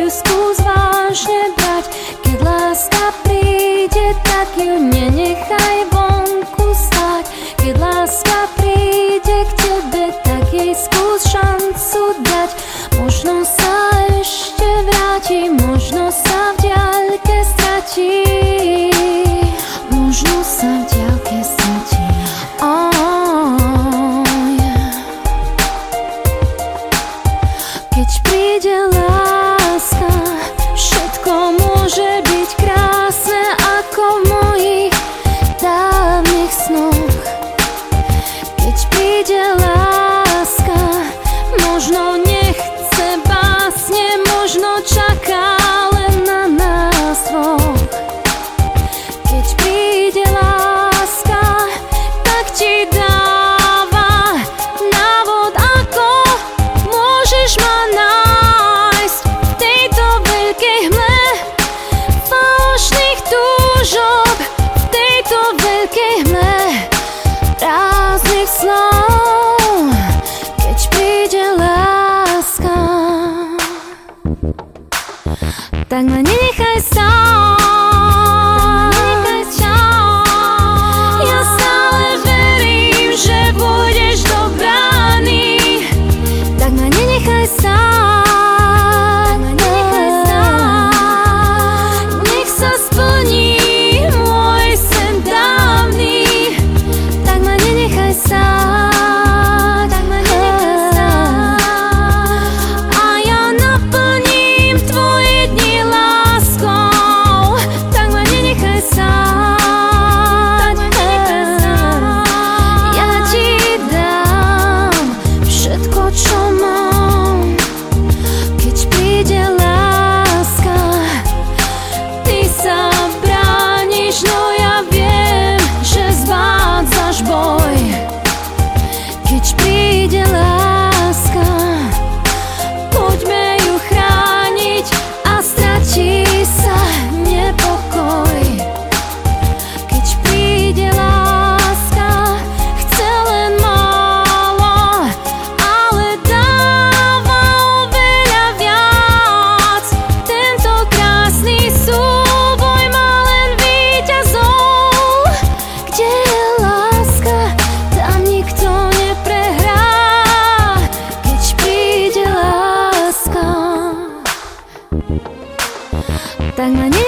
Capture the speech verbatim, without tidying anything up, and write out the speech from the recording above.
ju skús vážne brať. Keď láska príde, tak ju nenechaj vonku stať. Keď láska príde k tebe, tak jej skús šancu dať. Možno sa ešte vráti, možno sa v diaľke stratí. Možno sa v diaľke stratí. Oh, yeah. Keď príde láska, všetko môže byť krásne ako v mojich dávnych snoch. Keď príde láska, možno nechce básne, možno čaká len na nás dvoch. Keď príde láska, tak ti dáva návod, ako môžeš ma nájsť v tejto veľkej hmle falošných túžob, v tejto veľkej hmle prázdnych slov. Keď príde láska, tak ma nenechaj sám. Ja stále verím, že pôjdeš do brány. Tak ma nenechaj sám. Nech sa splní môj sen dávny. Tak ma nenechaj sám. A ja naplním tvoje dni láskou. Tak ma nenechaj sám. Ja ti dám všetko, čo mám. Keď príde láska, ty sa brániš, no ja viem, že zvádzaš boj. Keď príde láska, poďme ju chrániť a stratí sa nepokoj. Keď príde láska, chce len málo, ale dáva oveľa viac. Tento krásny súboj má len víťazov. Kde je láska, tam nikto neprehrá. Keď príde láska, tak ma